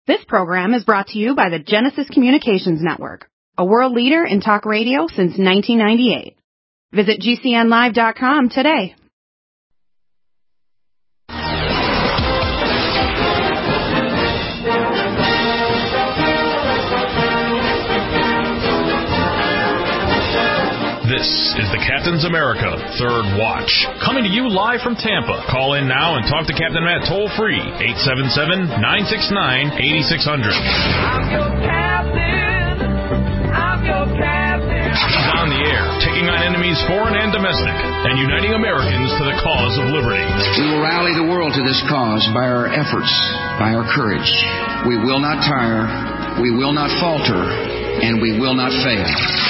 This program is brought to you by the Genesis Communications Network, a world leader in talk radio since 1998. Visit GCNlive.com today. This is the Captain's America Third Watch, coming to you live from Tampa. Call in now and talk to Captain Matt toll-free, 877-969-8600. I'm your captain. I'm your captain. He's on the air, taking on enemies foreign and domestic, and uniting Americans to the cause of liberty. We will rally the world to this cause by our efforts, by our courage. We will not tire, we will not falter, and we will not fail.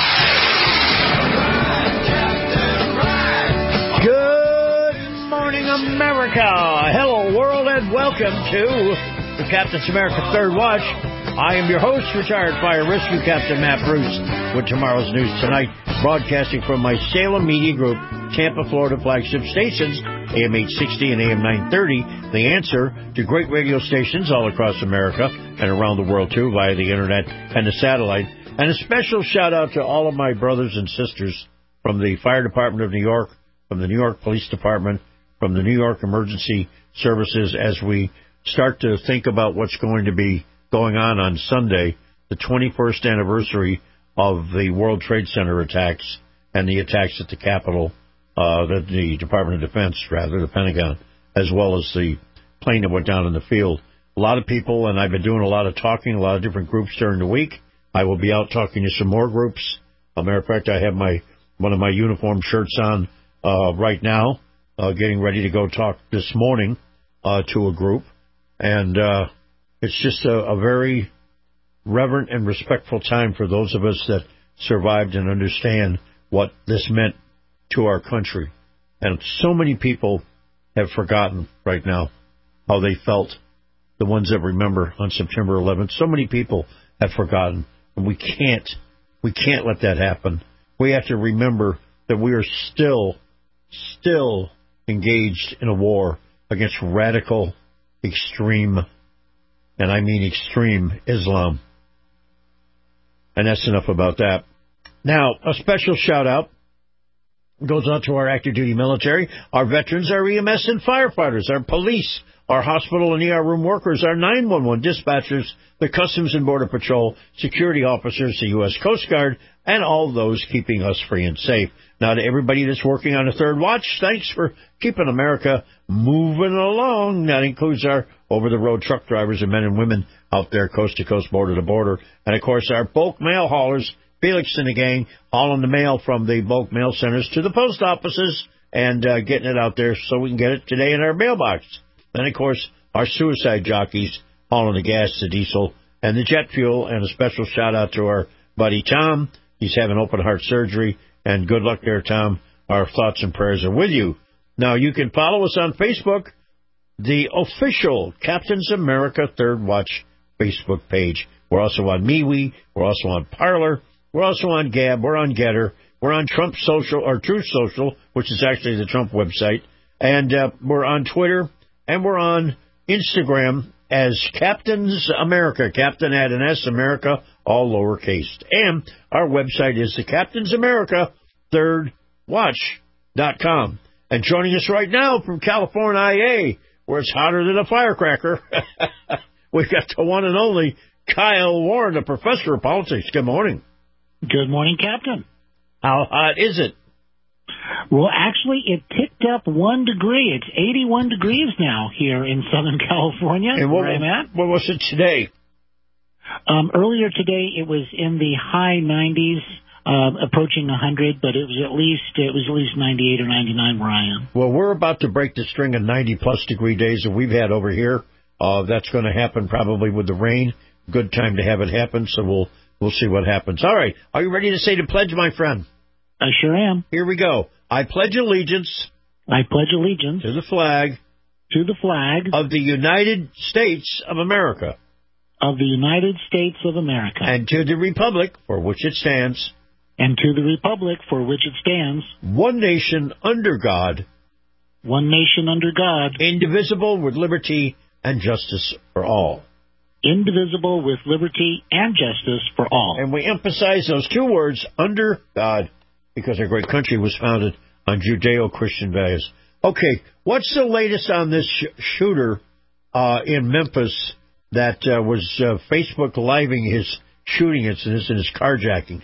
Good morning, America. Hello, world, and welcome to the Captain's America Third Watch. I am your host, retired fire rescue Captain Matt Bruce, with tomorrow's news tonight, broadcasting from my Salem Media Group, Tampa, Florida flagship stations, AM 860 and AM 930, the answer to great radio stations all across America and around the world, too, via the internet and the satellite. And a special shout-out to all of my brothers and sisters from the Fire Department of New York, from the New York Police Department, from the New York Emergency Services, as we start to think about what's going to be going on Sunday, the 21st anniversary of the World Trade Center attacks and the attacks at the Capitol, the Department of Defense, the Pentagon, as well as the plane that went down in the field. A lot of people, and I've been doing a lot of talking, a lot of different groups during the week. I will be out talking to some more groups. As a matter of fact, I have one of my uniform shirts on right now, getting ready to go talk this morning to a group. And it's just a very reverent and respectful time for those of us that survived and understand what this meant to our country. And so many people have forgotten right now how they felt, the ones that remember on September 11th. So many people have forgotten, and we can't let that happen. We have to remember that we are still engaged in a war against radical, extreme, and I mean extreme, Islam. And that's enough about that. Now, a special shout-out goes out to our active duty military, our veterans, our EMS and firefighters, our police, our hospital and ER room workers, our 911 dispatchers, the Customs and Border Patrol, security officers, the U.S. Coast Guard, and all those keeping us free and safe. Now, to everybody that's working on the Third Watch, thanks for keeping America moving along. That includes our over-the-road truck drivers and men and women out there coast to coast, border to border. And, of course, our bulk mail haulers, Felix and the gang, hauling the mail from the bulk mail centers to the post offices and getting it out there so we can get it today in our mailbox. And, of course, our suicide jockeys hauling the gas, the diesel, and the jet fuel. And a special shout-out to our buddy Tom. He's having open-heart surgery. And good luck there, Tom. Our thoughts and prayers are with you. Now, you can follow us on Facebook, the official Captain's America Third Watch Facebook page. We're also on MeWe. We're also on Parler. We're also on Gab. We're on Getter. We're on Trump Social, or Truth Social, which is actually the Trump website. And we're on Twitter. And we're on Instagram as Captain's America, Captain add an S, America, all lowercase. And our website is the Captain's America Third Watch.com. And joining us right now from California, where it's hotter than a firecracker, we've got the one and only Kyle Warren, the professor of politics. Good morning. Good morning, Captain. How hot is it? Well, actually, it ticked up 1 degree. It's 81 degrees now here in Southern California, and where I'm at. What was it today? Earlier today, it was in the high 90s, approaching 100, but it was at least 98 or 99 where I am. Well, we're about to break the string of 90-plus degree days that we've had over here. That's going to happen probably with the rain. Good time to have it happen, so we'll see what happens. All right. Are you ready to say the pledge, my friend? I sure am. Here we go. I pledge allegiance. I pledge allegiance. To the flag. To the flag. Of the United States of America. Of the United States of America. And to the republic for which it stands. And to the republic for which it stands. One nation under God. One nation under God. Indivisible with liberty and justice for all. indivisible, with liberty and justice for all. And we emphasize those two words, under God, because our great country was founded on Judeo-Christian values. Okay, what's the latest on this shooter in Memphis that was Facebook living his shooting incidents and his carjackings?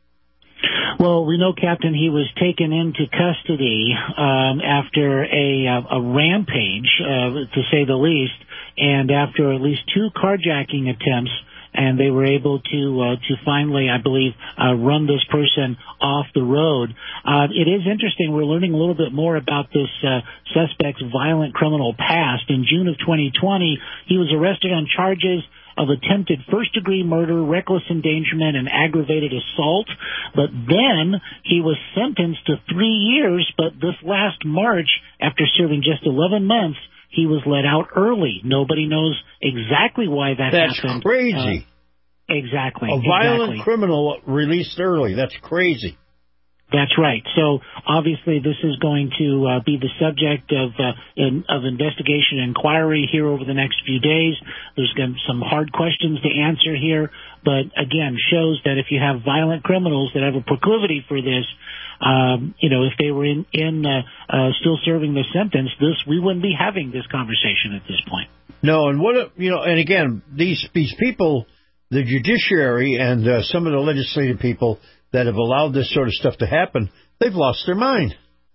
Well, we know, Captain, he was taken into custody after a rampage, to say the least, and after at least 2 carjacking attempts, and they were able to finally, I believe, run this person off the road. It is interesting. We're learning a little bit more about this suspect's violent criminal past. In June of 2020, he was arrested on charges of attempted first-degree murder, reckless endangerment, and aggravated assault. But then he was sentenced to 3 years, but this last March, after serving just 11 months, he was let out early. Nobody knows exactly why that happened. That's crazy. Exactly. A violent criminal released early. That's crazy. That's right. So obviously this is going to be the subject of investigation and inquiry here over the next few days. There's going to be some hard questions to answer here, but again, shows that if you have violent criminals that have a proclivity for this, if they were still serving the sentence, we wouldn't be having this conversation at this point. No, and and again, these people, the judiciary and some of the legislative people that have allowed this sort of stuff to happen, they've lost their mind.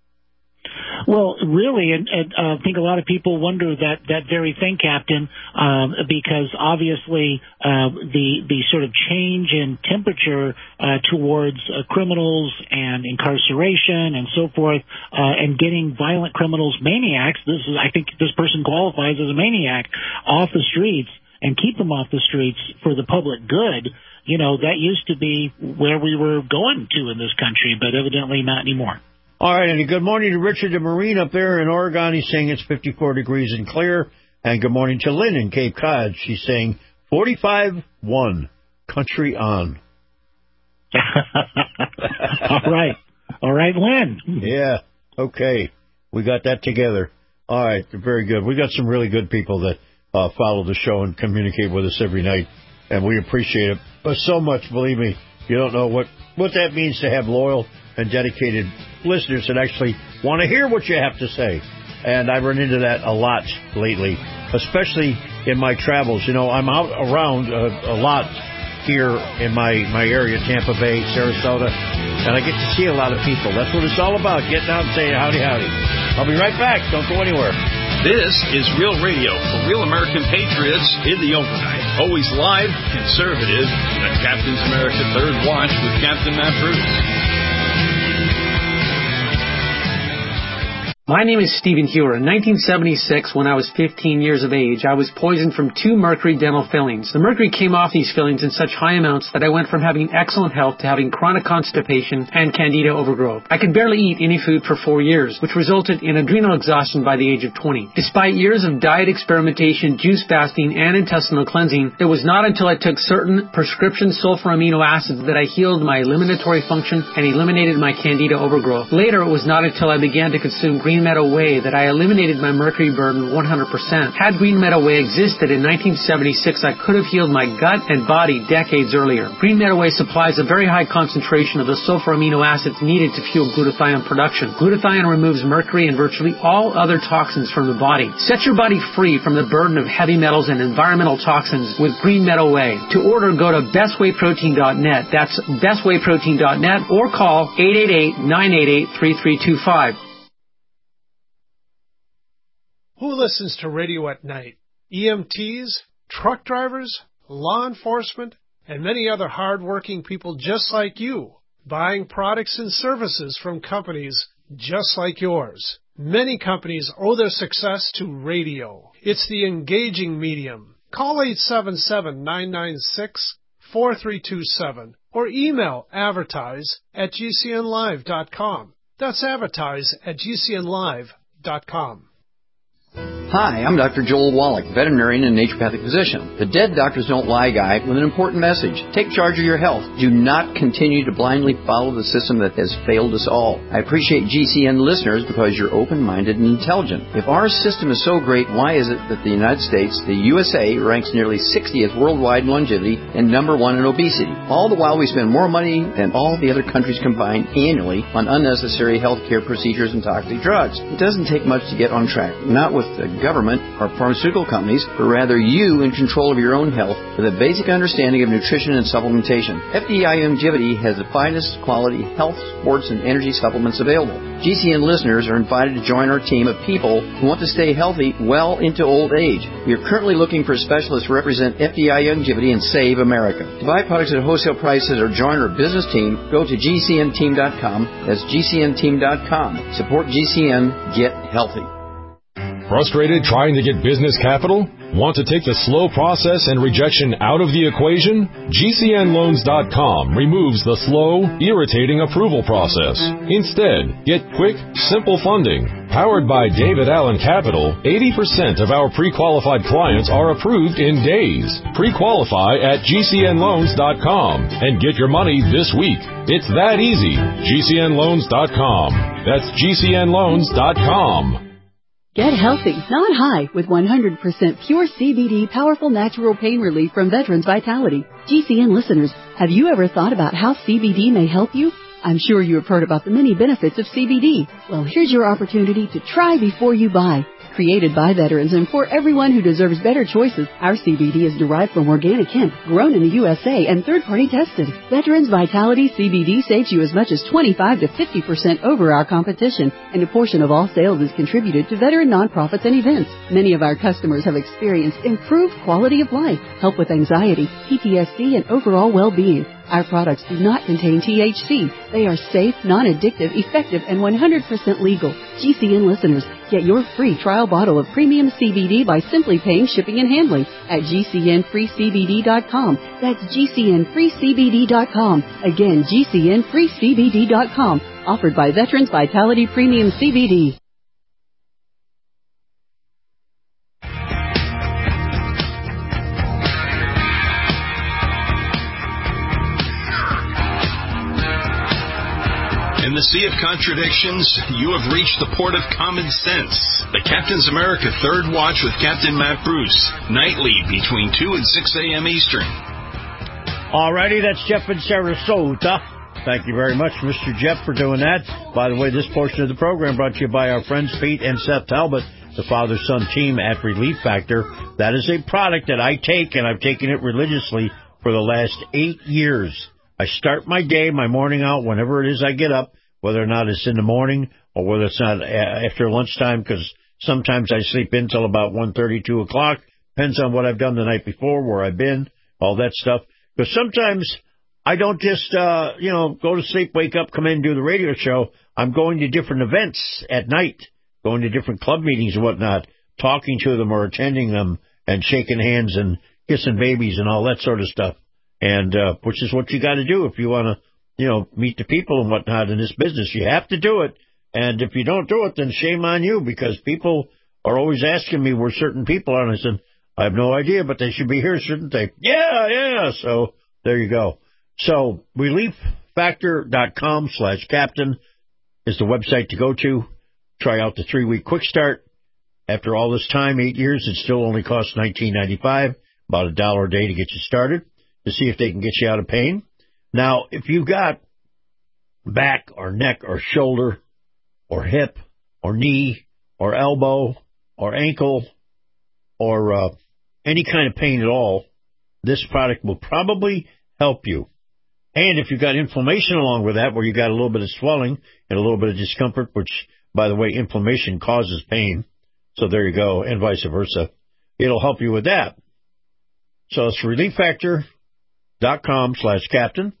Well, really, and I think a lot of people wonder that very thing, Captain, because obviously the sort of change in temperature towards criminals and incarceration and so forth, and getting violent criminals, maniacs. I think this person qualifies as a maniac, off the streets and keep them off the streets for the public good. That used to be where we were going to in this country, but evidently not anymore. All right, and good morning to Richard the Marine up there in Oregon. He's saying it's 54 degrees and clear. And good morning to Lynn in Cape Cod. She's saying 45-1, country on. All right, Lynn. Yeah, okay. We got that together. All right, very good. We got some really good people that follow the show and communicate with us every night, and we appreciate it. But so much, believe me, you don't know what that means to have loyal and dedicated listeners that actually want to hear what you have to say. And I run into that a lot lately, especially in my travels. I'm out around a lot here in my area, Tampa Bay, Sarasota, and I get to see a lot of people. That's what it's all about, getting out and saying howdy, howdy. I'll be right back. Don't go anywhere. This is Real Radio for real American patriots in the overnight. Always live, conservative, the Captain's America Third Watch with Captain Matt Bruce. My name is Stephen Hewer. In 1976, when I was 15 years of age, I was poisoned from 2 mercury dental fillings. The mercury came off these fillings in such high amounts that I went from having excellent health to having chronic constipation and candida overgrowth. I could barely eat any food for 4 years, which resulted in adrenal exhaustion by the age of 20. Despite years of diet experimentation, juice fasting, and intestinal cleansing, it was not until I took certain prescription sulfur amino acids that I healed my eliminatory function and eliminated my candida overgrowth. Later, it was not until I began to consume Green Meadow Whey that I eliminated my mercury burden 100%. Had Green Meadow Whey existed in 1976, I could have healed my gut and body decades earlier. Green Meadow Whey supplies a very high concentration of the sulfur amino acids needed to fuel glutathione production. Glutathione removes mercury and virtually all other toxins from the body. Set your body free from the burden of heavy metals and environmental toxins with Green Meadow Whey. To order, go to bestwayprotein.net. That's bestwayprotein.net, or call 888-988-3325. Who listens to radio at night? EMTs, truck drivers, law enforcement, and many other hard-working people just like you, buying products and services from companies just like yours. Many companies owe their success to radio. It's the engaging medium. Call 877-996-4327 or email advertise@gcnlive.com. That's advertise@gcnlive.com. Hi, I'm Dr. Joel Wallach, veterinarian and naturopathic physician. The Dead Doctors Don't Lie guy with an important message. Take charge of your health. Do not continue to blindly follow the system that has failed us all. I appreciate GCN listeners because you're open-minded and intelligent. If our system is so great, why is it that the United States, the USA, ranks nearly 60th worldwide in longevity and number 1 in obesity? All the while we spend more money than all the other countries combined annually on unnecessary healthcare procedures and toxic drugs. It doesn't take much to get on track. Not with the government or pharmaceutical companies, but rather you in control of your own health with a basic understanding of nutrition and supplementation. FDI Longevity has the finest quality health, sports, and energy supplements available. GCN listeners are invited to join our team of people who want to stay healthy well into old age. We are currently looking for specialists to represent FDI Longevity and Save America. To buy products at wholesale prices or join our business team, go to GCNteam.com. That's GCNteam.com. Support GCN. Get healthy. Frustrated trying to get business capital? Want to take the slow process and rejection out of the equation? GCNloans.com removes the slow, irritating approval process. Instead, get quick, simple funding. Powered by David Allen Capital, 80% of our pre-qualified clients are approved in days. Pre-qualify at GCNloans.com and get your money this week. It's that easy. GCNloans.com. That's GCNloans.com. Get healthy, not high, with 100% pure CBD powerful natural pain relief from Veterans Vitality. GCN listeners, have you ever thought about how CBD may help you? I'm sure you have heard about the many benefits of CBD. Well, here's your opportunity to try before you buy. Created by veterans and for everyone who deserves better choices, our CBD is derived from organic hemp, grown in the USA and third-party tested. Veterans Vitality CBD saves you as much as 25 to 50% over our competition, and a portion of all sales is contributed to veteran nonprofits and events. Many of our customers have experienced improved quality of life, help with anxiety, PTSD, and overall well-being. Our products do not contain THC. They are safe, non-addictive, effective, and 100% legal. GCN listeners, get your free trial bottle of premium CBD by simply paying shipping and handling at GCNFreeCBD.com. That's GCNFreeCBD.com. Again, GCNFreeCBD.com. Offered by Veterans Vitality Premium CBD. In the sea of contradictions, you have reached the port of common sense. The Captain's America Third Watch with Captain Matt Bruce, nightly between 2 and 6 a.m. Eastern. Alrighty, that's Jeff in Sarasota. Thank you very much, Mr. Jeff, for doing that. By the way, this portion of the program brought to you by our friends Pete and Seth Talbot, the father-son team at Relief Factor. That is a product that I take, and I've taken it religiously for the last 8 years. I start my day, my morning out, whenever it is I get up, whether or not it's in the morning or whether it's not after lunchtime, because sometimes I sleep in till about 1:30, 2 o'clock. Depends on what I've done the night before, where I've been, all that stuff. Because sometimes I don't just, go to sleep, wake up, come in and do the radio show. I'm going to different events at night, going to different club meetings and whatnot, talking to them or attending them and shaking hands and kissing babies and all that sort of stuff. And which is what you got to do if you want to, meet the people and whatnot in this business. You have to do it. And if you don't do it, then shame on you, because people are always asking me where certain people are. And I said, I have no idea, but they should be here, shouldn't they? Yeah. So there you go. So relieffactor.com/captain is the website to go to. Try out the 3-week quick start. After all this time, 8 years, it still only costs $19.95, about $1 a day to get you started, to see if they can get you out of pain. Now, if you've got back or neck or shoulder or hip or knee or elbow or ankle or any kind of pain at all, this product will probably help you. And if you've got inflammation along with that, where you got a little bit of swelling and a little bit of discomfort, which, by the way, inflammation causes pain, so there you go, and vice versa, it'll help you with that. So it's relieffactor.com/captain,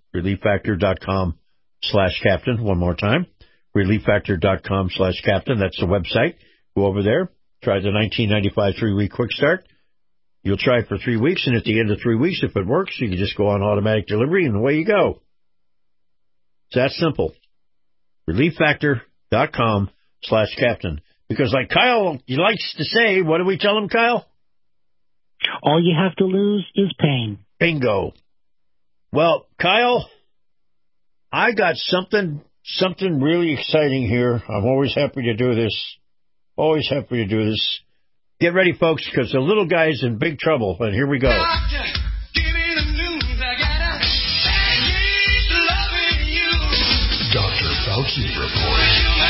relieffactor.com/captain, one more time, relieffactor.com/captain, that's the website. Go over there, try the $19.95 3-week quick start. You'll try it for 3 weeks, and at the end of 3 weeks, if it works, you can just go on automatic delivery, and away you go. It's that simple. relieffactor.com/captain. Because like Kyle, he likes to say, what do we tell him, Kyle? All you have to lose is pain. Bingo. Well, Kyle, I got something really exciting here. I'm always happy to do this. Always happy to do this. Get ready, folks, because the little guy's in big trouble. And here we go. Doctor, give me the news. I got a bad loving you. Dr. Fauci Report.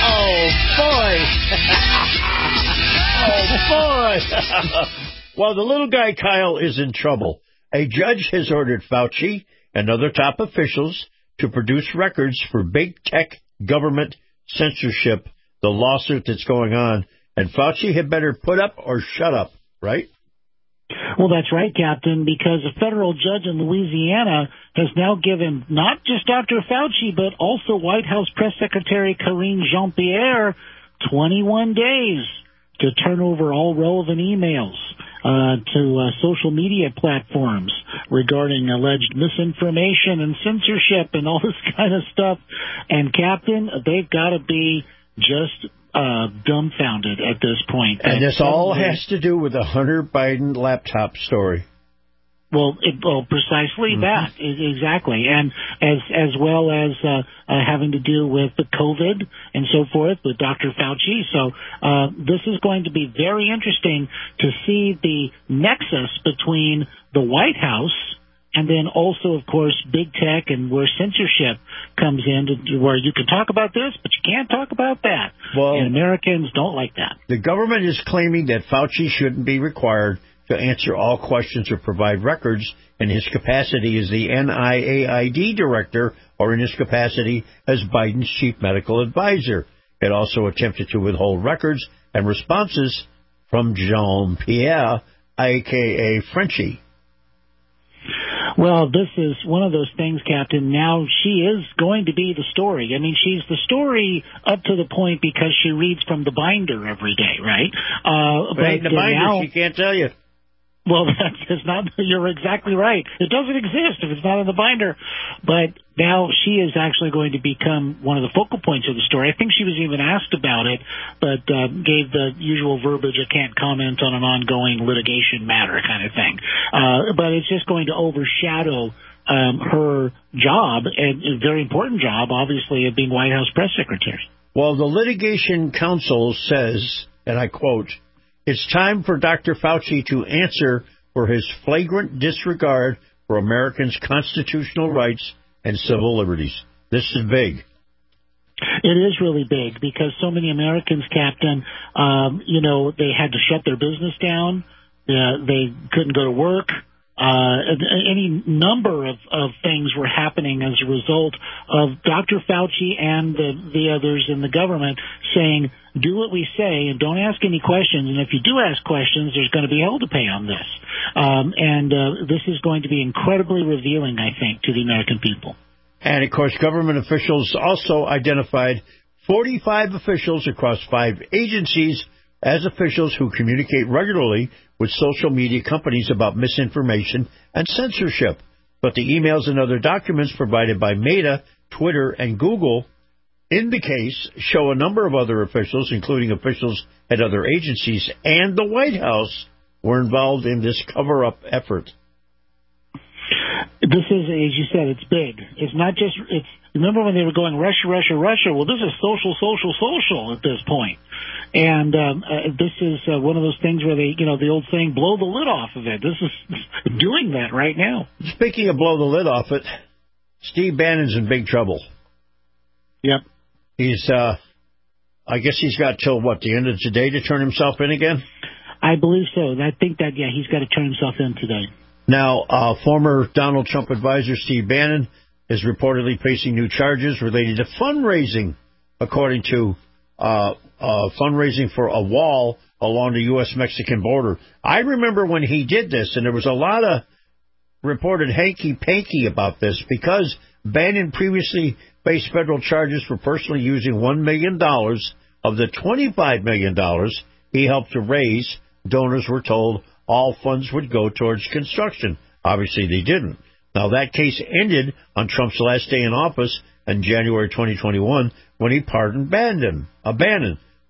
Oh, boy. Oh, boy. Well, the little guy, Kyle, is in trouble. A judge has ordered Fauci and other top officials to produce records for big tech government censorship, the lawsuit that's going on. And Fauci had better put up or shut up, right? Well, that's right, Captain, because a federal judge in Louisiana has now given not just Dr. Fauci, but also White House Press Secretary Karine Jean-Pierre 21 days to turn over all relevant emails to social media platforms regarding alleged misinformation and censorship and all this kind of stuff. And, Captain, they've got to be just dumbfounded at this point. And this all has to do with the Hunter Biden laptop story. Well, precisely that, exactly, and as well as having to do with the COVID and so forth with Dr. Fauci. So this is going to be very interesting to see the nexus between the White House and then also, of course, big tech and where censorship comes in, to where you can talk about this, but you can't talk about that. Well, and Americans don't like that. The government is claiming that Fauci shouldn't be required to answer all questions or provide records in his capacity as the NIAID director or in his capacity as Biden's chief medical advisor. It also attempted to withhold records and responses from Jean-Pierre, a.k.a. Frenchie. Well, this is one of those things, Captain. Now she is going to be the story. I mean, she's the story up to the point because she reads from the binder every day, right? But ain't the binder, now, she can't tell you. Well, that's not. You're exactly right. It doesn't exist if it's not in the binder. But now she is actually going to become one of the focal points of the story. I think she was even asked about it, but gave the usual verbiage, I can't comment on an ongoing litigation matter kind of thing. But it's just going to overshadow her job, and a very important job, obviously, of being White House press secretary. Well, the litigation counsel says, and I quote, "It's time for Dr. Fauci to answer for his flagrant disregard for Americans' constitutional rights and civil liberties." This is big. It is really big because so many Americans, Captain, they had to shut their business down. They couldn't go to work. Any number of things were happening as a result of Dr. Fauci and the others in the government saying, do what we say and don't ask any questions. And if you do ask questions, there's going to be hell to pay on this. This is going to be incredibly revealing, I think, to the American people. And, of course, government officials also identified 45 officials across 5 agencies as officials who communicate regularly with social media companies about misinformation and censorship. But the emails and other documents provided by Meta, Twitter, and Google in the case show a number of other officials, including officials at other agencies and the White House, were involved in this cover-up effort. This is, as you said, it's big. It's not just, remember when they were going Russia, Russia, Russia? Well, this is social at this point. And this is one of those things where they, the old saying, blow the lid off of it. This is doing that right now. Speaking of blow the lid off it, Steve Bannon's in big trouble. Yep. He's, I guess he's got till, the end of today to turn himself in again? I believe so. I think that, he's got to turn himself in today. Now, former Donald Trump advisor Steve Bannon is reportedly facing new charges related to fundraising, according to fundraising for a wall along the U.S.-Mexican border. I remember when he did this, and there was a lot of reported hanky-panky about this, because Bannon previously faced federal charges for personally using $1 million of the $25 million he helped to raise. Donors were told all funds would go towards construction. Obviously, they didn't. Now, that case ended on Trump's last day in office in January 2021 when he pardoned Bannon.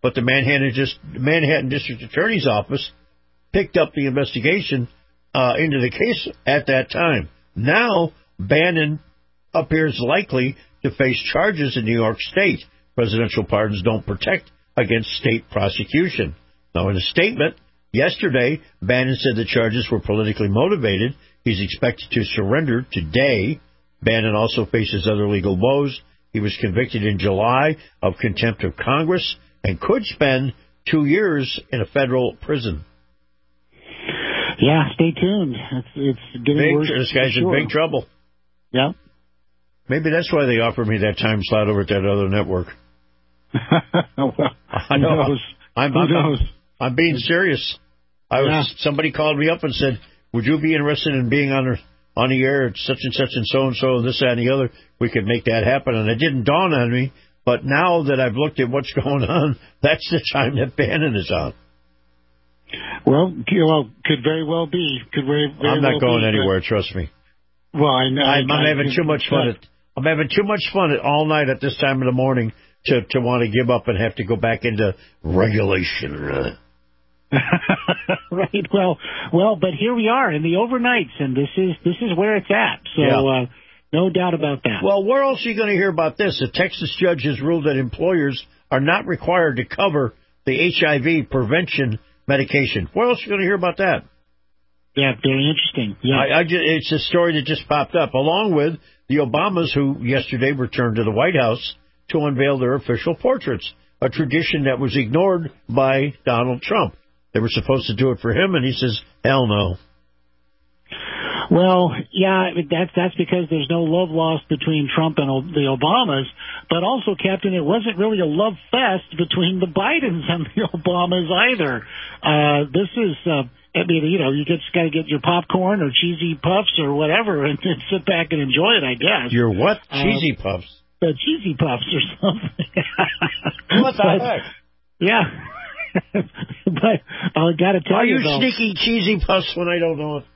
but the Manhattan District Attorney's Office picked up the investigation into the case at that time. Now, Bannon appears likely to face charges in New York State. Presidential pardons don't protect against state prosecution. Now, in a statement yesterday, Bannon said the charges were politically motivated. He's expected to surrender today. Bannon also faces other legal woes. He was convicted in July of contempt of Congress and could spend 2 years in a federal prison. Yeah, stay tuned. It's getting worse. This guy's in big trouble. Yeah. Maybe that's why they offered me that time slot over at that other network. Well, I know. Who knows? I'm being serious. Somebody called me up and said, "Would you be interested in being on the air at such and so and this, that, and the other? We could make that happen." And it didn't dawn on me. But now that I've looked at what's going on, that's the time that Bannon is on. Well, could very well be. I'm not going anywhere. Trust me. Well, I know. I'm having too much fun. I'm having too much fun all night at this time of the morning to want to give up and have to go back into regulation. Right. Well, but here we are in the overnights, and this is where it's at. So, no doubt about that. Well, where else are you going to hear about this? A Texas judge has ruled that employers are not required to cover the HIV prevention medication. Where else are you going to hear about that? Yeah, very interesting. Yeah. It's a story that just popped up, along with the Obamas, who yesterday returned to the White House to unveil their official portraits, a tradition that was ignored by Donald Trump. They were supposed to do it for him, and he says, hell no. Well, yeah, that's because there's no love lost between Trump and the Obamas. But also, Captain, it wasn't really a love fest between the Bidens and the Obamas either. This is, you just got to get your popcorn or cheesy puffs or whatever and sit back and enjoy it, I guess. Your what? Cheesy puffs? The cheesy puffs or something. What the heck? Yeah. But I got to tell you, are you sneaking cheesy puffs when I don't know it?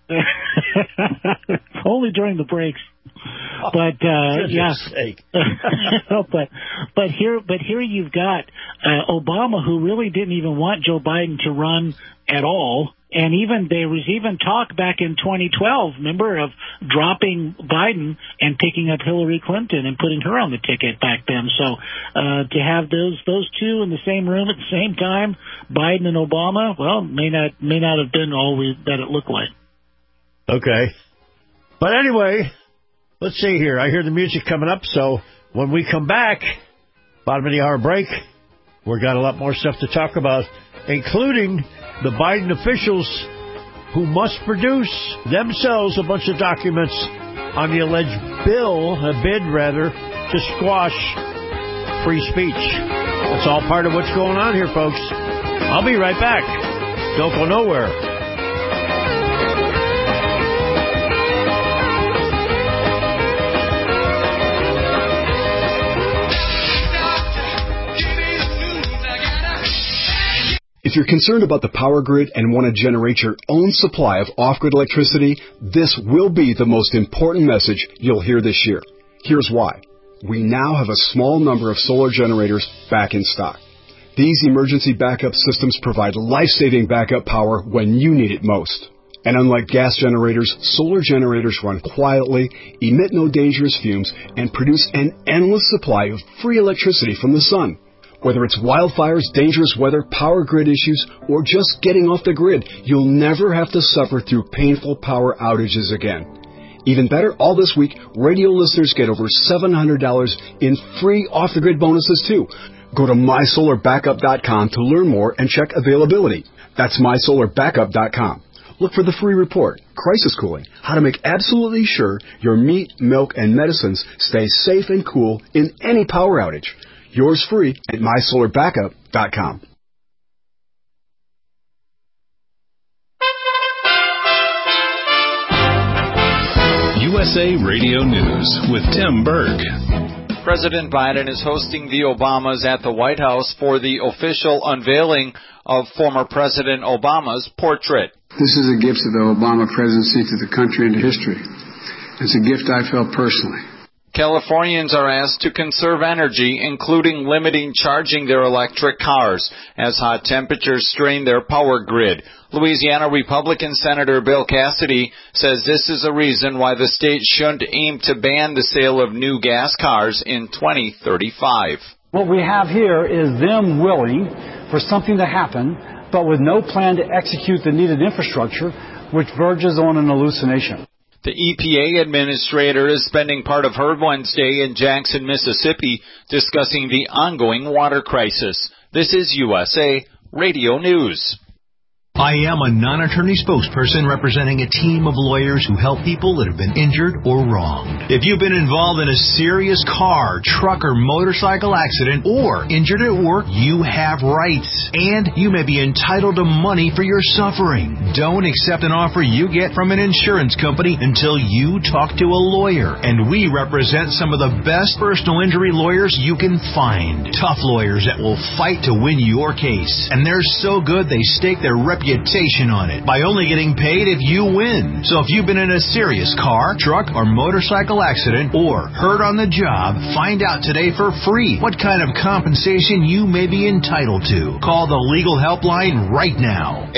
Only during the breaks. But sake. but here you've got Obama, who really didn't even want Joe Biden to run at all. And there was even talk back in 2012, remember, of dropping Biden and picking up Hillary Clinton and putting her on the ticket back then. So to have those two in the same room at the same time, Biden and Obama, well, may not have been all that it looked like. Okay. But anyway, let's see here. I hear the music coming up, so when we come back, bottom of the hour break, we've got a lot more stuff to talk about, including the Biden officials who must produce themselves a bunch of documents on the alleged bid to squash free speech. That's all part of what's going on here, folks. I'll be right back. Don't go nowhere. If you're concerned about the power grid and want to generate your own supply of off-grid electricity, this will be the most important message you'll hear this year. Here's why. We now have a small number of solar generators back in stock. These emergency backup systems provide life-saving backup power when you need it most. And unlike gas generators, solar generators run quietly, emit no dangerous fumes, and produce an endless supply of free electricity from the sun. Whether it's wildfires, dangerous weather, power grid issues, or just getting off the grid, you'll never have to suffer through painful power outages again. Even better, all this week, radio listeners get over $700 in free off-the-grid bonuses too. Go to mysolarbackup.com to learn more and check availability. That's mysolarbackup.com. Look for the free report, Crisis Cooling, how to make absolutely sure your meat, milk, and medicines stay safe and cool in any power outage. Yours free at mysolarbackup.com. USA Radio News with Tim Berg. President Biden is hosting the Obamas at the White House for the official unveiling of former President Obama's portrait. This is a gift of the Obama presidency to the country and to history. It's a gift I felt personally. Californians are asked to conserve energy, including limiting charging their electric cars, as hot temperatures strain their power grid. Louisiana Republican Senator Bill Cassidy says this is a reason why the state shouldn't aim to ban the sale of new gas cars in 2035. What we have here is them willing for something to happen, but with no plan to execute the needed infrastructure, which verges on an hallucination. The EPA administrator is spending part of her Wednesday in Jackson, Mississippi, discussing the ongoing water crisis. This is USA Radio News. I am a non-attorney spokesperson representing a team of lawyers who help people that have been injured or wronged. If you've been involved in a serious car, truck, or motorcycle accident or injured at work, you have rights, and you may be entitled to money for your suffering. Don't accept an offer you get from an insurance company until you talk to a lawyer, and we represent some of the best personal injury lawyers you can find. Tough lawyers that will fight to win your case, and they're so good they stake their reputation on it by only getting paid if you win. So if you've been in a serious car, truck, or motorcycle accident or hurt on the job, find out today for free what kind of compensation you may be entitled to. Call the legal helpline right now.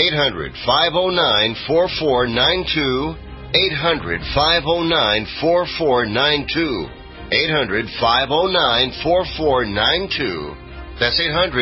800-509-4492. 800-509-4492. 800-509-4492. That's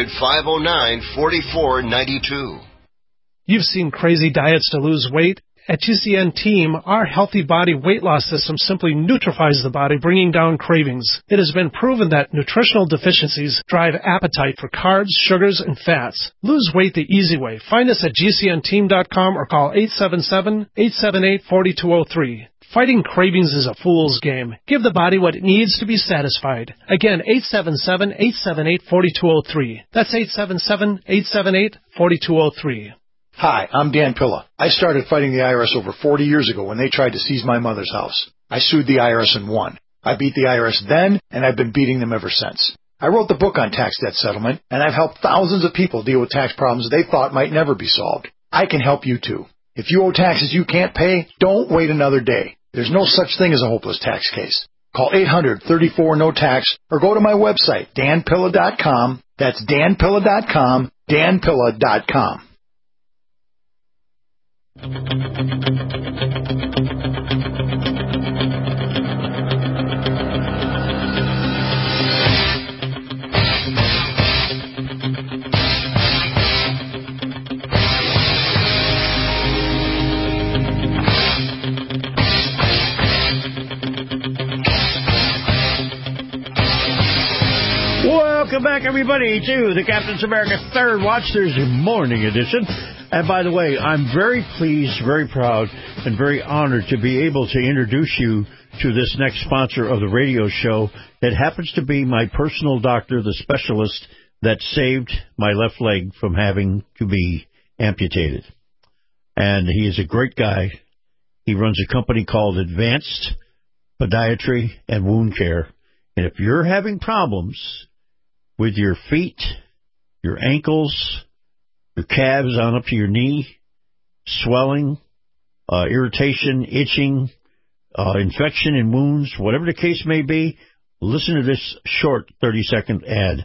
800-509-4492. You've seen crazy diets to lose weight. At GCN Team, our Healthy Body Weight Loss System simply neutralizes the body, bringing down cravings. It has been proven that nutritional deficiencies drive appetite for carbs, sugars, and fats. Lose weight the easy way. Find us at GCNteam.com or call 877-878-4203. Fighting cravings is a fool's game. Give the body what it needs to be satisfied. Again, 877-878-4203. That's 877-878-4203. Hi, I'm Dan Pilla. I started fighting the IRS over 40 years ago when they tried to seize my mother's house. I sued the IRS and won. I beat the IRS then, and I've been beating them ever since. I wrote the book on tax debt settlement, and I've helped thousands of people deal with tax problems they thought might never be solved. I can help you too. If you owe taxes you can't pay, don't wait another day. There's no such thing as a hopeless tax case. Call 800-34-NO-TAX or go to my website, danpilla.com. That's danpilla.com, danpilla.com. Welcome back, everybody, to the Captain's America Third Watch Thursday morning edition. And by the way, I'm very pleased, very proud, and very honored to be able to introduce you to this next sponsor of the radio show that happens to be my personal doctor, the specialist that saved my left leg from having to be amputated. And he is a great guy. He runs a company called Advanced Podiatry and Wound Care. And if you're having problems with your feet, your ankles, your calves on up to your knee, swelling, irritation, itching, infection in wounds, whatever the case may be, listen to this short 30-second ad.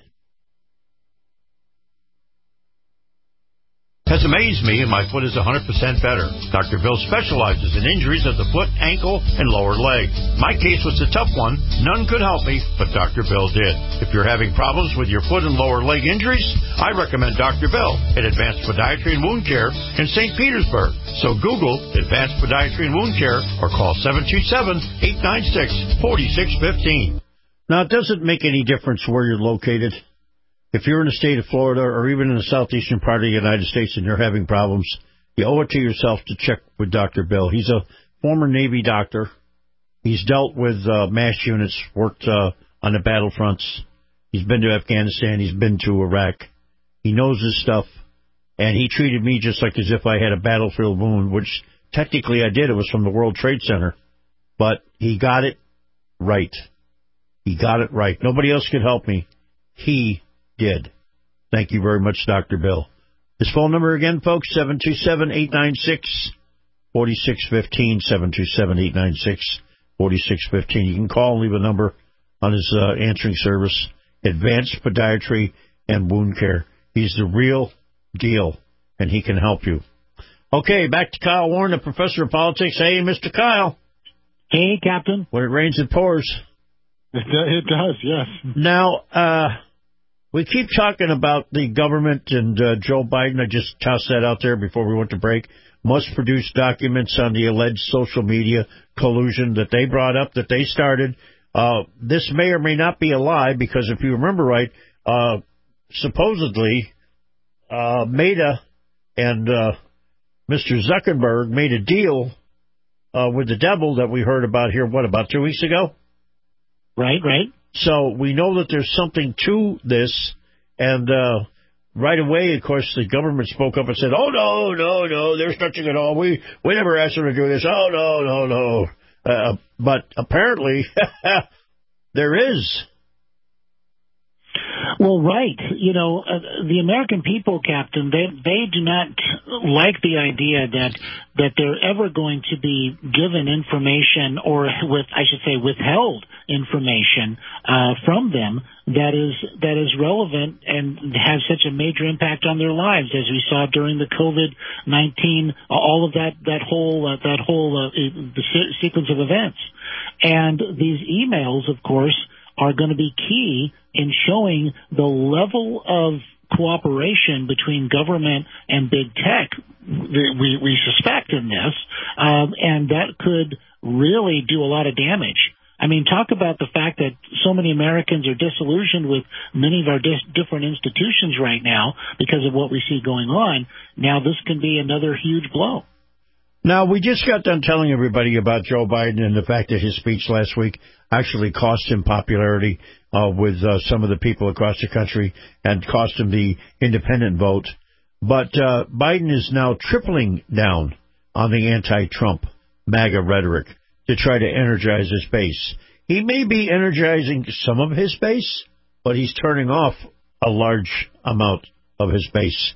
Has amazed me, and my foot is 100% better. Dr. Bill specializes in injuries of the foot, ankle, and lower leg. My case was a tough one. None could help me, but Dr. Bill did. If you're having problems with your foot and lower leg injuries, I recommend Dr. Bill at Advanced Podiatry and Wound Care in St. Petersburg. So Google Advanced Podiatry and Wound Care or call 727-896-4615. Now, it doesn't make any difference where you're located. If you're in the state of Florida or even in the southeastern part of the United States and you're having problems, you owe it to yourself to check with Dr. Bill. He's a former Navy doctor. He's dealt with MASH units, worked on the battlefronts. He's been to Afghanistan. He's been to Iraq. He knows his stuff, and he treated me just like as if I had a battlefield wound, which technically I did. It was from the World Trade Center, but he got it right. He got it right. Nobody else could help me. He did. Thank you very much, Dr. Bill. His phone number again, folks, 727-896-4615, 4615. You can call and leave a number on his answering service. Advanced Podiatry and Wound Care. He's the real deal, and he can help you. Okay, back to Kyle Warren, the professor of politics. Hey, Mr. Kyle. Hey, Captain. When it rains, it pours. It does, yes. Now, we keep talking about the government and Joe Biden. I just tossed that out there before we went to break. Must produce documents on the alleged social media collusion that they brought up, that they started. This may or may not be a lie, because if you remember right, supposedly Meta and Mr. Zuckerberg made a deal with the devil that we heard about here, about 2 weeks ago? Right. So we know that there's something to this, and right away, of course, the government spoke up and said, oh, no, there's nothing at all. We never asked them to do this. Oh, no. But apparently, there is. Well, right. You know, the American people, Captain, they do not like the idea that they're ever going to be given information, or withheld information from them that is relevant and has such a major impact on their lives, as we saw during the COVID-19, all of that whole sequence of events. And these emails, of course, are going to be key in showing the level of cooperation between government and big tech we suspect in this, and that could really do a lot of damage. I mean, talk about the fact that so many Americans are disillusioned with many of our different institutions right now because of what we see going on. Now this can be another huge blow. Now, we just got done telling everybody about Joe Biden and the fact that his speech last week actually cost him popularity with some of the people across the country and cost him the independent vote. But Biden is now tripling down on the anti-Trump MAGA rhetoric to try to energize his base. He may be energizing some of his base, but he's turning off a large amount of his base.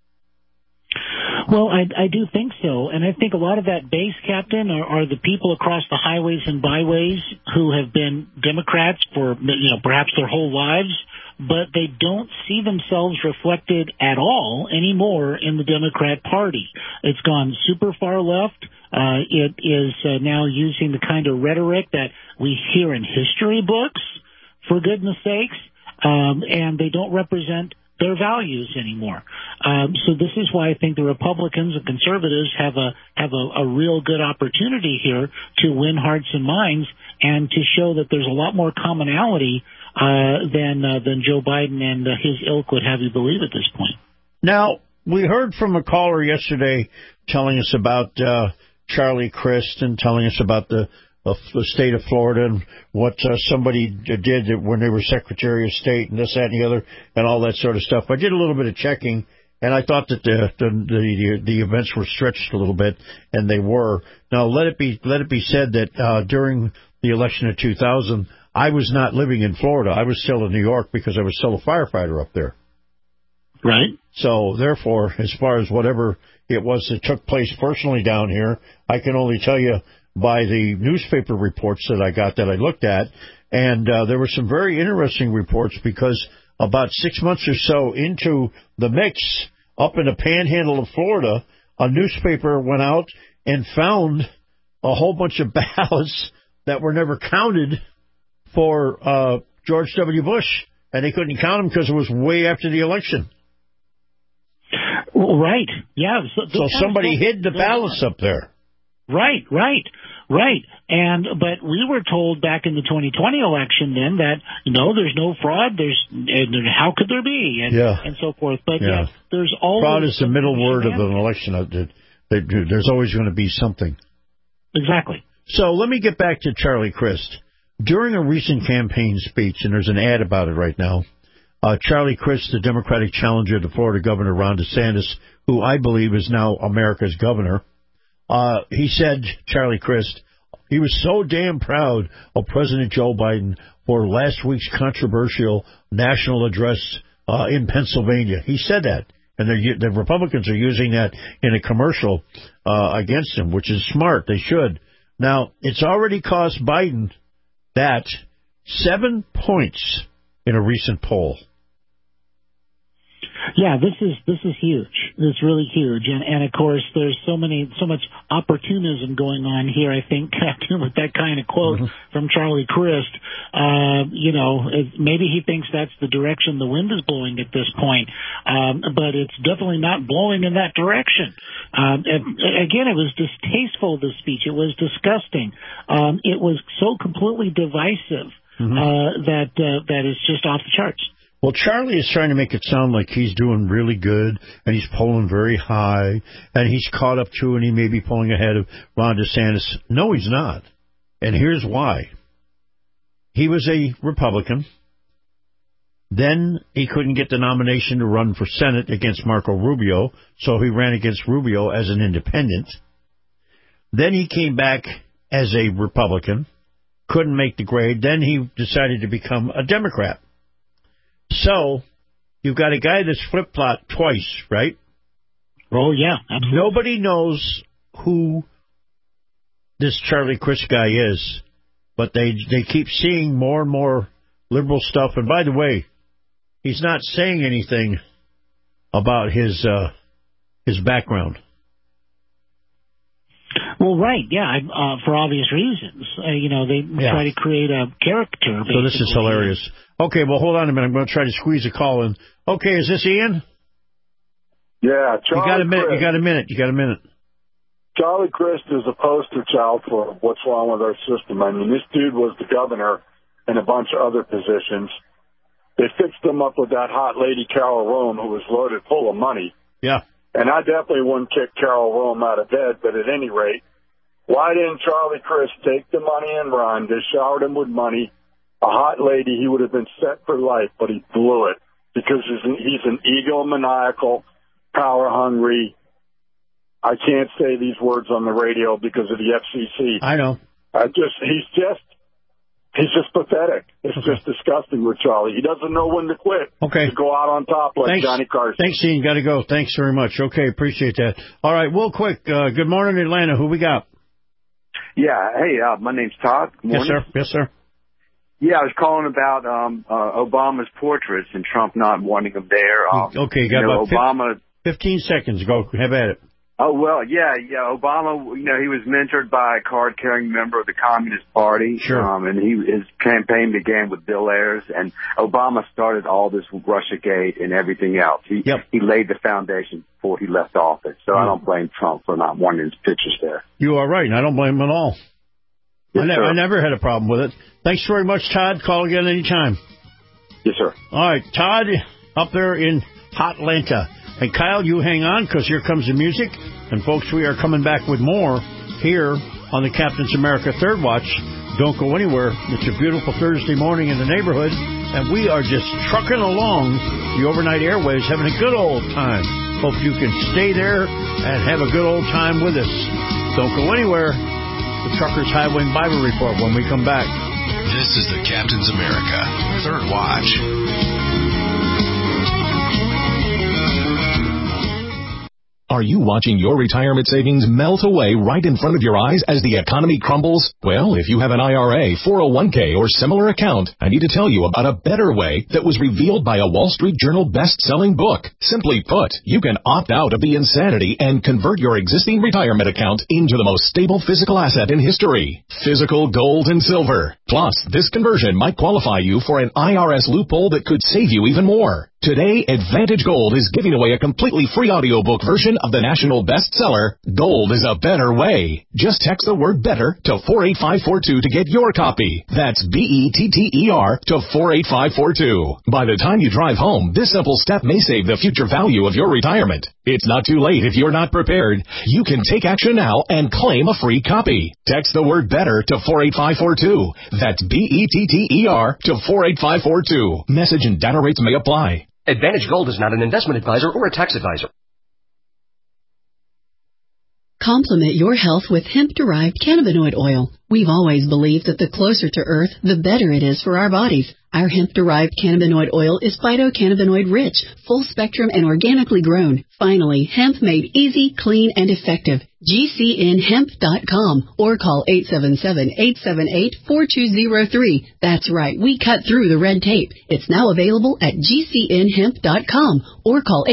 Well, I do think so, and I think a lot of that base, Captain, are the people across the highways and byways who have been Democrats for, perhaps their whole lives, but they don't see themselves reflected at all anymore in the Democrat Party. It's gone super far left. It is now using the kind of rhetoric that we hear in history books, for goodness sakes, and they don't represent their values anymore. So this is why I think the Republicans and conservatives have a real good opportunity here to win hearts and minds and to show that there's a lot more commonality than Joe Biden and his ilk would have you believe at this point. Now, we heard from a caller yesterday telling us about Charlie Crist and telling us about the state of Florida and what somebody did when they were Secretary of State and this, that, and the other, and all that sort of stuff. I did a little bit of checking, and I thought that the events were stretched a little bit, and they were. Now, let it be said that during the election of 2000, I was not living in Florida. I was still in New York because I was still a firefighter up there. Right. So, therefore, as far as whatever it was that took place personally down here, I can only tell you by the newspaper reports that I got, that I looked at, and there were some very interesting reports because about 6 months or so into the mix, up in the panhandle of Florida, a newspaper went out and found a whole bunch of ballots that were never counted for George W. Bush, and they couldn't count them because it was way after the election. Right, yeah. So somebody hid the ballots up there. Right. But we were told back in the 2020 election then that, there's no fraud, how could there be, and so forth. But yeah, there's always... Fraud is the middle word of an election. There's always going to be something. Exactly. So let me get back to Charlie Crist. During a recent campaign speech, and there's an ad about it right now, Charlie Crist, the Democratic challenger to Florida Governor Ron DeSantis, who I believe is now America's governor, he said, Charlie Crist, he was so damn proud of President Joe Biden for last week's controversial national address in Pennsylvania. He said that, and the Republicans are using that in a commercial against him, which is smart. They should. Now, it's already cost Biden that 7 points in a recent poll. Yeah, this is huge. It's really huge, and of course, there's so much opportunism going on here. I think, Captain, with that kind of quote from Charlie Crist, maybe he thinks that's the direction the wind is blowing at this point, but it's definitely not blowing in that direction. Again, it was distasteful, the speech. It was disgusting. It was so completely divisive that it's just off the charts. Well, Charlie is trying to make it sound like he's doing really good, and he's polling very high, and he's caught up to, and he may be pulling ahead of Ron DeSantis. No, he's not. And here's why. He was a Republican. Then he couldn't get the nomination to run for Senate against Marco Rubio, so he ran against Rubio as an independent. Then he came back as a Republican, couldn't make the grade. Then he decided to become a Democrat. So, you've got a guy that's flip-flopped twice, right? Oh, yeah, absolutely. Nobody knows who this Charlie Crist guy is, but they keep seeing more and more liberal stuff. And by the way, he's not saying anything about his background. Well, right, yeah, for obvious reasons. They try to create a character, basically. So this is hilarious. Okay, well, hold on a minute. I'm going to try to squeeze a call in. Okay, is this Ian? Yeah, Charlie You got a minute. Charlie Crist is a poster child for what's wrong with our system. I mean, this dude was the governor and a bunch of other positions. They fixed him up with that hot lady, Carol Rome, who was loaded full of money. Yeah. And I definitely wouldn't kick Carol Rome out of bed, but at any rate, why didn't Charlie Crist take the money and run? They showered him with money. A hot lady, he would have been set for life, but he blew it because he's an egomaniacal, power-hungry. I can't say these words on the radio because of the FCC. I know. He's just pathetic. It's just disgusting with Charlie. He doesn't know when to quit. Okay. To go out on top like Johnny Carson. Thanks, Ian. Got to go. Thanks very much. Okay, appreciate that. All right, real quick. Good morning, Atlanta. Who we got? Yeah. Hey, my name's Todd. Good morning. Yes, sir. Yeah, I was calling about Obama's portraits and Trump not wanting them there. Okay, got about 15 seconds. Go. Have at it. Oh, well, yeah. Obama, he was mentored by a card-carrying member of the Communist Party. Sure. And his campaign began with Bill Ayers, and Obama started all this Russiagate and everything else. He laid the foundation before he left office. So I don't blame Trump for not wanting his pictures there. You are right, and I don't blame him at all. Yes, I never had a problem with it. Thanks very much, Todd. Call again anytime. Yes, sir. All right, Todd, up there in Hotlanta. And Kyle, you hang on, because here comes the music. And, folks, we are coming back with more here on the Captain's America Third Watch. Don't go anywhere. It's a beautiful Thursday morning in the neighborhood, and we are just trucking along the overnight airways, having a good old time. Hope you can stay there and have a good old time with us. Don't go anywhere. The Truckers Highway and Bible Report when we come back. This is the Captain's America Third Watch. Are you watching your retirement savings melt away right in front of your eyes as the economy crumbles? Well, if you have an IRA, 401k, or similar account, I need to tell you about a better way that was revealed by a Wall Street Journal best-selling book. Simply put, you can opt out of the insanity and convert your existing retirement account into the most stable physical asset in history, physical gold and silver. Plus, this conversion might qualify you for an IRS loophole that could save you even more. Today, Advantage Gold is giving away a completely free audiobook version of the national bestseller, Gold is a Better Way. Just text the word BETTER to 48542 to get your copy. That's BETTER to 48542. By the time you drive home, this simple step may save the future value of your retirement. It's not too late if you're not prepared. You can take action now and claim a free copy. Text the word BETTER to 48542. That's BETTER to 48542. Message and data rates may apply. Advantage Gold is not an investment advisor or a tax advisor. Complement your health with hemp-derived cannabinoid oil. We've always believed that the closer to Earth, the better it is for our bodies. Our hemp-derived cannabinoid oil is phytocannabinoid rich, full spectrum, and organically grown. Finally, hemp made easy, clean, and effective. GCNhemp.com or call 877-878-4203. That's right, we cut through the red tape. It's now available at GCNhemp.com or call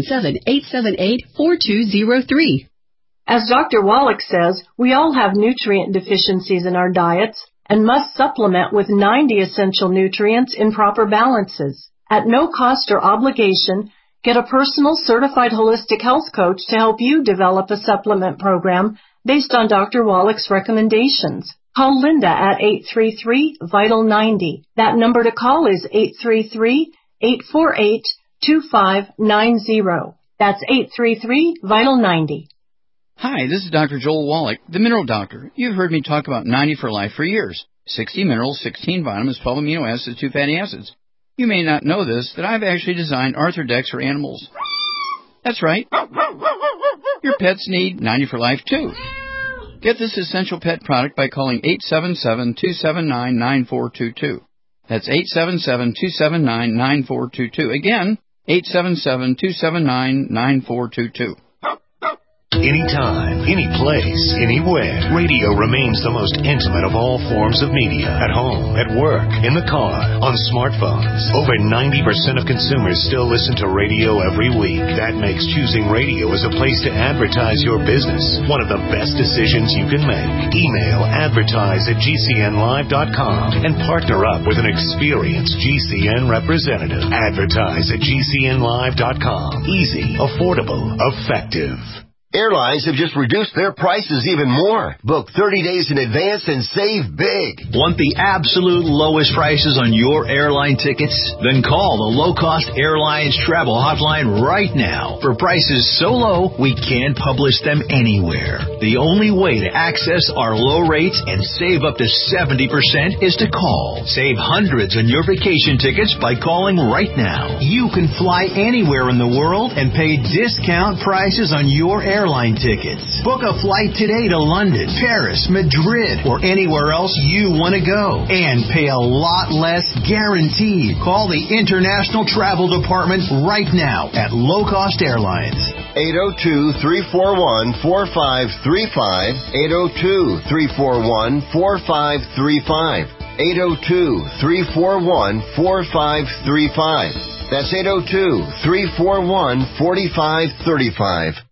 877-878-4203. As Dr. Wallach says, we all have nutrient deficiencies in our diets and must supplement with 90 essential nutrients in proper balances. At no cost or obligation, get a personal certified holistic health coach to help you develop a supplement program based on Dr. Wallach's recommendations. Call Linda at 833-VITAL-90. That number to call is 833-848-2590. That's 833-VITAL-90. Hi, this is Dr. Joel Wallach, the Mineral Doctor. You've heard me talk about 90 for Life for years. 60 minerals, 16 vitamins, 12 amino acids, 2 fatty acids. You may not know this, that I've actually designed Arthrodex for animals. That's right. Your pets need 90 for Life, too. Get this essential pet product by calling 877-279-9422. That's 877-279-9422. Again, 877-279-9422. Anytime, any place, anywhere. Radio remains the most intimate of all forms of media. At home, at work, in the car, on smartphones. Over 90% of consumers still listen to radio every week. That makes choosing radio as a place to advertise your business one of the best decisions you can make. Email advertise@gcnlive.com and partner up with an experienced GCN representative. Advertise at gcnlive.com. Easy, affordable, effective. Airlines have just reduced their prices even more. Book 30 days in advance and save big. Want the absolute lowest prices on your airline tickets? Then call the Low Cost Airlines Travel Hotline right now. For prices so low, we can't publish them anywhere. The only way to access our low rates and save up to 70% is to call. Save hundreds on your vacation tickets by calling right now. You can fly anywhere in the world and pay discount prices on your airline tickets. Book a flight today to London, Paris, Madrid, or anywhere else you want to go. And pay a lot less guaranteed. Call the International Travel Department right now at Low Cost Airlines. 802-341-4535. 802-341-4535. 802-341-4535. That's 802-341-4535.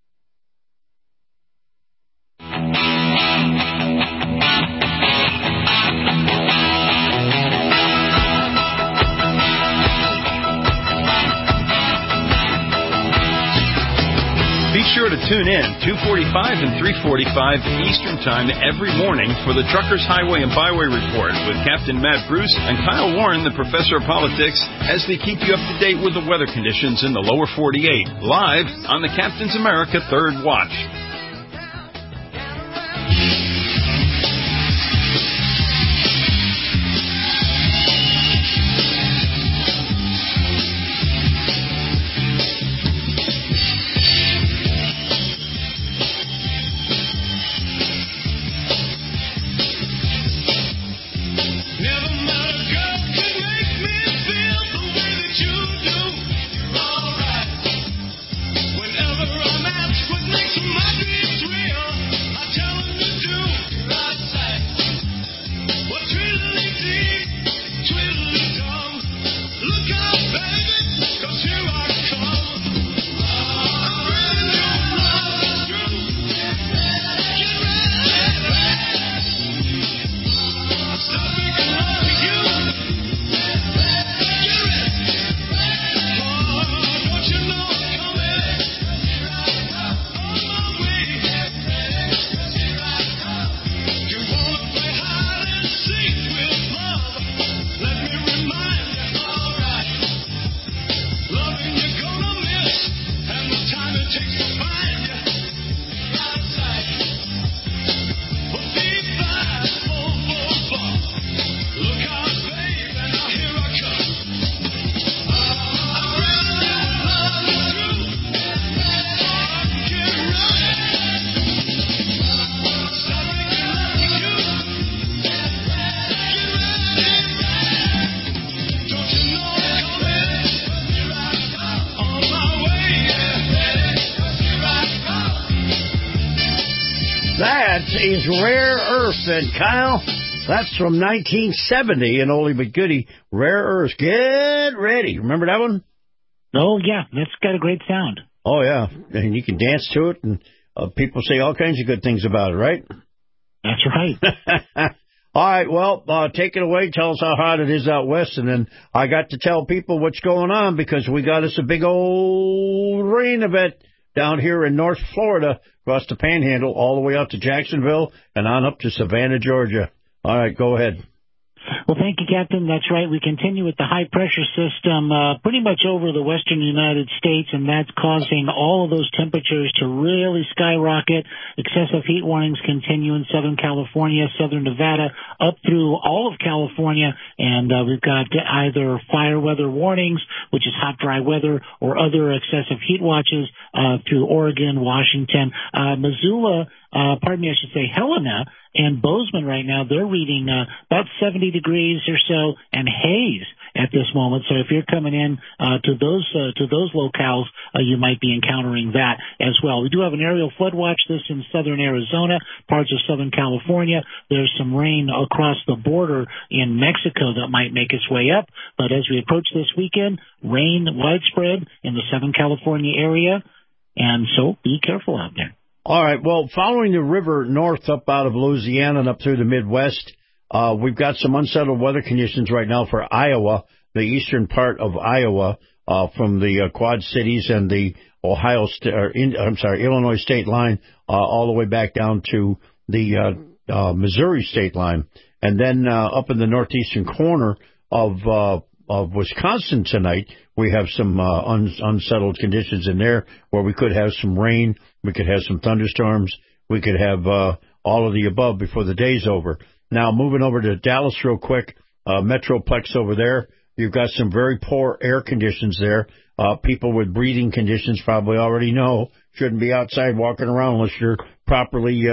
Be sure to tune in 2:45 and 3:45 Eastern Time every morning for the Truckers Highway and Byway Report with Captain Matt Bruce and Kyle Warren, the Professor of Politics, as they keep you up to date with the weather conditions in the lower 48, live on the Captain's America Third Watch. Whenever I'm asked what makes my dreams real, I tell them to do is Rare Earth. And Kyle, that's from 1970, an oldie but goodie. Rare Earth. Get ready. Remember that one? Oh, yeah. That's got a great sound. Oh, yeah. And you can dance to it, and people say all kinds of good things about it, right? That's right. All right, well, take it away. Tell us how hot it is out west, and then I got to tell people what's going on because we got us a big old rain event down here in North Florida, across the Panhandle, all the way out to Jacksonville and on up to Savannah, Georgia. All right, go ahead. Well, thank you, Captain. That's right. We continue with the high-pressure system pretty much over the western United States, and that's causing all of those temperatures to really skyrocket. Excessive heat warnings continue in Southern California, Southern Nevada, up through all of California, and we've got either fire weather warnings, which is hot, dry weather, or other excessive heat watches through Oregon, Washington, Missoula, I should say Helena and Bozeman right now, they're reading about 70 degrees or so and haze at this moment. So if you're coming in to those locales, you might be encountering that as well. We do have an aerial flood watch. This in southern Arizona, parts of Southern California. There's some rain across the border in Mexico that might make its way up. But as we approach this weekend, rain widespread in the Southern California area. And so be careful out there. All right, well, following the river north up out of Louisiana and up through the Midwest, we've got some unsettled weather conditions right now for Iowa, the eastern part of Iowa, from the Quad Cities and the Illinois state line, all the way back down to the Missouri state line. And then up in the northeastern corner of Wisconsin tonight, we have some unsettled conditions in there where we could have some rain, we could have some thunderstorms, we could have all of the above before the day's over. Now, moving over to Dallas real quick, Metroplex over there, you've got some very poor air conditions there. People with breathing conditions probably already know shouldn't be outside walking around unless you're properly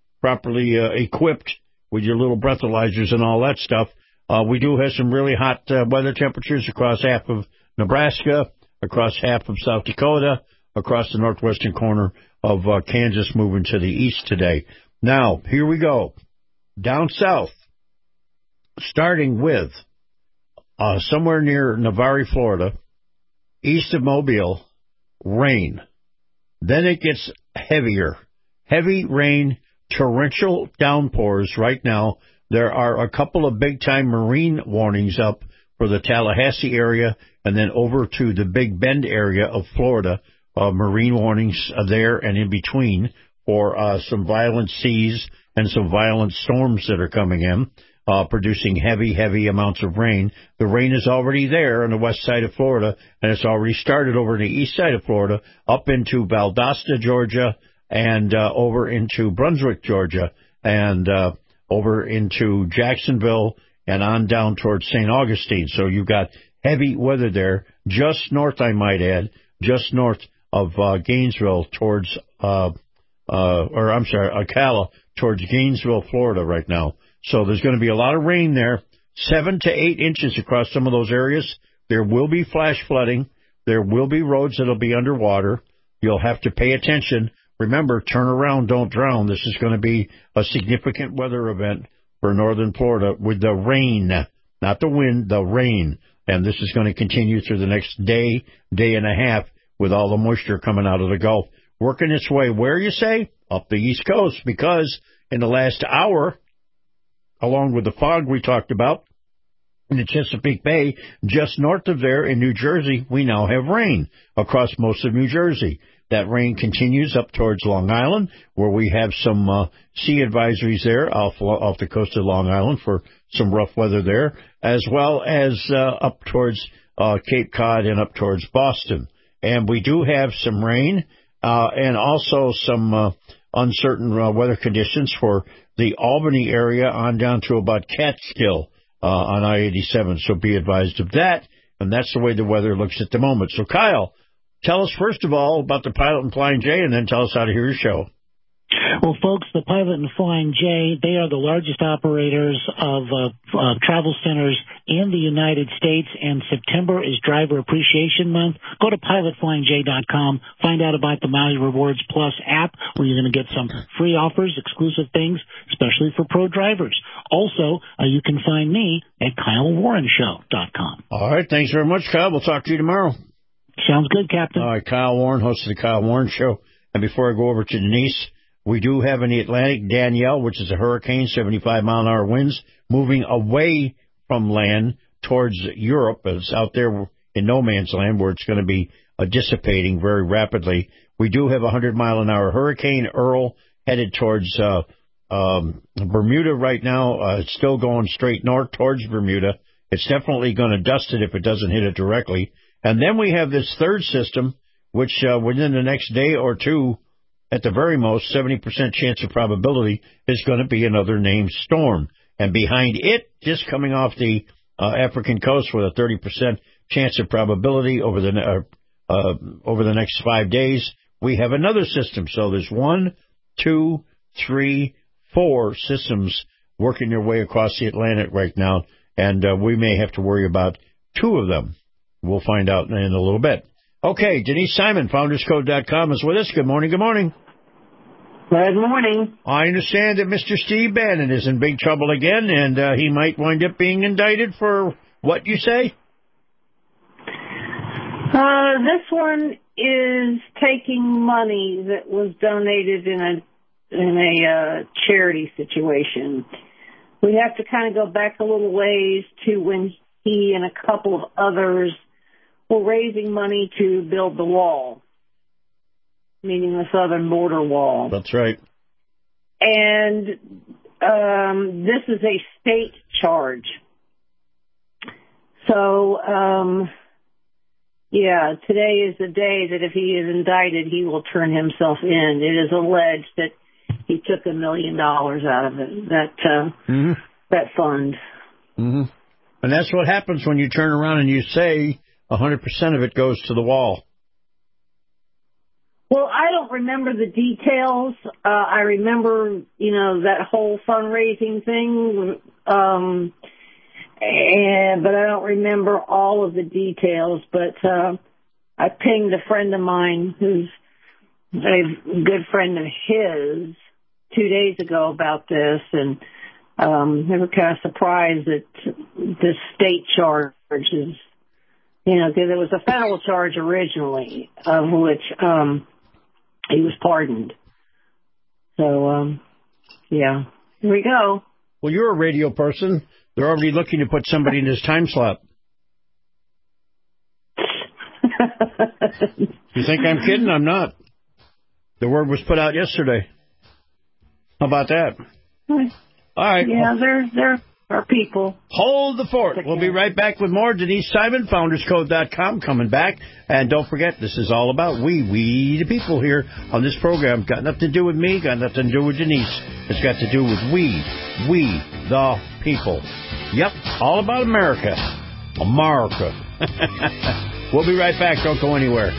equipped with your little breathalyzers and all that stuff. We do have some really hot weather temperatures across half of Nebraska, across half of South Dakota, across the northwestern corner of Kansas, moving to the east today. Now, here we go. Down south, starting with somewhere near Navarre, Florida, east of Mobile, rain. Then it gets heavier. Heavy rain, torrential downpours right now. There are a couple of big-time marine warnings up for the Tallahassee area and then over to the Big Bend area of Florida. Marine warnings there and in between for some violent seas and some violent storms that are coming in, producing heavy amounts of rain. The rain is already there on the west side of Florida, and it's already started over the east side of Florida, up into Valdosta, Georgia, and over into Brunswick, Georgia, and over into Jacksonville and on down towards St. Augustine. So you've got heavy weather there, just north, I might add, just north of Gainesville towards, Ocala towards Gainesville, Florida right now. So there's going to be a lot of rain there, 7 to 8 inches across some of those areas. There will be flash flooding. There will be roads that will be underwater. You'll have to pay attention. Remember, turn around, don't drown. This is going to be a significant weather event for northern Florida with the rain, not the wind, the rain. And this is going to continue through the next day and a half with all the moisture coming out of the Gulf. Working its way where, you say? Up the East Coast, because in the last hour, along with the fog we talked about, in the Chesapeake Bay, just north of there in New Jersey, we now have rain across most of New Jersey. That rain continues up towards Long Island, where we have some sea advisories there off the coast of Long Island for some rough weather there, as well as up towards Cape Cod and up towards Boston. And we do have some rain and also some uncertain weather conditions for the Albany area on down to about Catskill on I-87. So be advised of that. And that's the way the weather looks at the moment. So, Kyle, tell us first of all about the Pilot and Flying J, and then tell us how to hear your show. Well, folks, the Pilot and Flying J, they are the largest operators of travel centers in the United States, and September is Driver Appreciation Month. Go to pilotflyingj.com, find out about the Maui Rewards Plus app, where you're going to get some free offers, exclusive things, especially for pro drivers. Also, you can find me at KyleWarrenShow.com. All right, thanks very much, Kyle. We'll talk to you tomorrow. Sounds good, Captain. All right, Kyle Warren, host of the Kyle Warren Show. And before I go over to Denise, we do have in the Atlantic Danielle, which is a hurricane, 75-mile-an-hour winds, moving away from land towards Europe. It's out there in no man's land where it's going to be dissipating very rapidly. We do have a 100-mile-an-hour hurricane, Earl, headed towards Bermuda right now. It's still going straight north towards Bermuda. It's definitely going to dust it if it doesn't hit it directly. And then we have this third system, which within the next day or two, at the very most, 70% chance of probability is going to be another named storm. And behind it, just coming off the African coast with a 30% chance of probability over the next 5 days, we have another system. So there's 1, 2, 3, 4 systems working their way across the Atlantic right now, and we may have to worry about 2 of them. We'll find out in a little bit. Okay, Denise Simon, FoundersCode.com is with us. Good morning, good morning. Good morning. I understand that Mr. Steve Bannon is in big trouble again, and he might wind up being indicted for what you say? This one is taking money that was donated in a charity situation. We have to kind of go back a little ways to when he and a couple of others were raising money to build the wall, meaning the southern border wall. That's right. And this is a state charge. So, today is the day that if he is indicted, he will turn himself in. It is alleged that he took $1 million out of it, that fund. Mm-hmm. And that's what happens when you turn around and you say 100% of it goes to the wall. Well, I don't remember the details. I remember, that whole fundraising thing, but I don't remember all of the details. But I pinged a friend of mine who's a good friend of his 2 days ago about this, and they were kind of surprised that this state charge is, because it was a federal charge originally, of which he was pardoned. So, here we go. Well, you're a radio person. They're already looking to put somebody in his time slot. You think I'm kidding? I'm not. The word was put out yesterday. How about that? All right. Yeah, there are people. Hold the fort. We'll be right back with more. Denise Simon, FoundersCode.com, coming back. And don't forget, this is all about we the people here on this program. Got nothing to do with me, got nothing to do with Denise. It's got to do with we the people. Yep, all about America. America. We'll be right back. Don't go anywhere.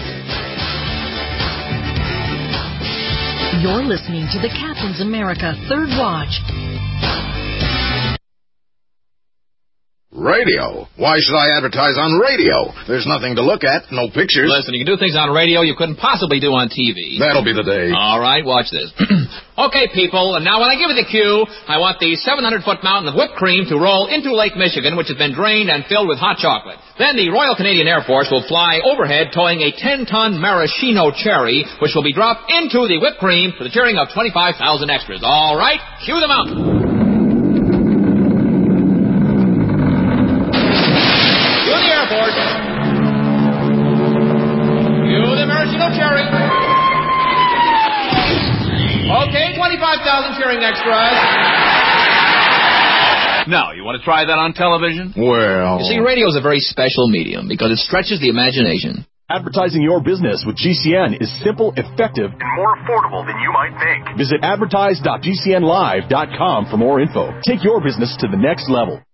You're listening to the Captain's America Third Watch. Radio? Why should I advertise on radio? There's nothing to look at, no pictures. Listen, you can do things on radio you couldn't possibly do on TV. That'll be the day. All right, watch this. Okay, people, and now when I give you the cue, I want the 700-foot mountain of whipped cream to roll into Lake Michigan, which has been drained and filled with hot chocolate. Then the Royal Canadian Air Force will fly overhead towing a 10-ton maraschino cherry, which will be dropped into the whipped cream for the cheering of 25,000 extras. All right, cue the mountain. Cherry. Okay, 25,000 cheering extras. Now, you want to try that on television? Well... You see, radio is a very special medium because it stretches the imagination. Advertising your business with GCN is simple, effective, and more affordable than you might think. Visit advertise.gcnlive.com for more info. Take your business to the next level.